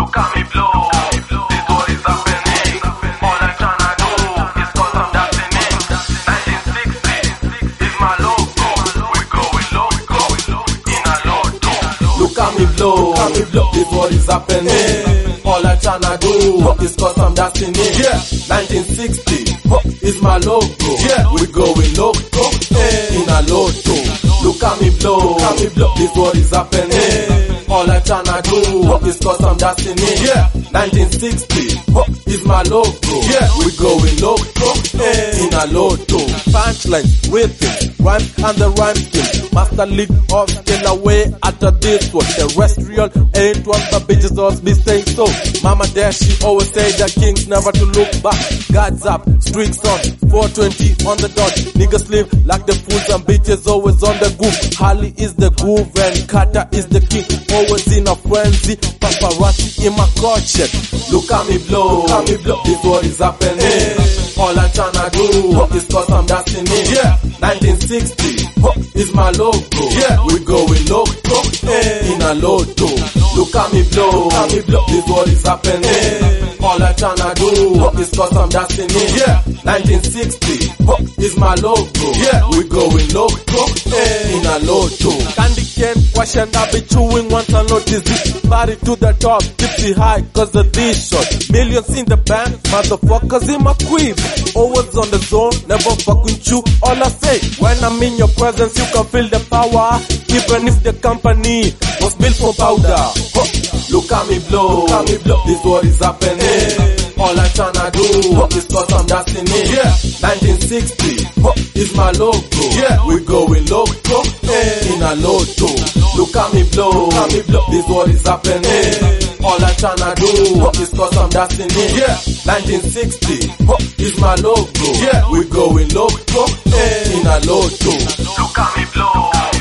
Look at me blow. This what is happening. All I'm tryna do is cause I'm dancing in. 1960 is my logo. We going loco in a lotto. Look at me blow, this what is happening. All I tryna do is cause I'm dancing in. 1960 is my logo. We going loco in a lotto. Look at me blow, this what is happening. All I tryna do is cause I'm dancing in. 1960 is my logo. We going loco in a lotto. Punchlines, rhythms, rhymes and the rhyme skill. Master lead off, still away after this one. Terrestrial ain't what the bitches always be saying so. Mama there, she always say the kings never to look back. Guards up, streaks on, 420 on the dot. Niggas live like the fools and bitches always on the goof. Harley is the groove and Carter is the king. Always in a frenzy, paparazzi in my crotchet. Look at me blow, this what is happening. All I'm tryna do is cause I'm dancing in. 1960 is my logo. We going loco in a lotto. Look at me blow, this what is happening. All I'm tryna do is cause I'm dancing in. 1960 is my logo. We going loco in a lotto. Candy cane question, I be chewing once I notice it. Body to the top, tipsy high cause of this shot. Millions in the bank, motherfuckers in my crib. Always on the zone, never fuck with you. All I say, when I'm in your presence, you can feel the power. Even if the company was built for powder. Look at me blow, this what is happening. All I'm tryna do is cause I'm dancing in. 1960 is my logo. We going loco in a lotto. Look at me blow, this what is happening. All I'm tryna do is cause I'm dancing in. 1960 is my logo. We going loco in a lotto. Look at me blow.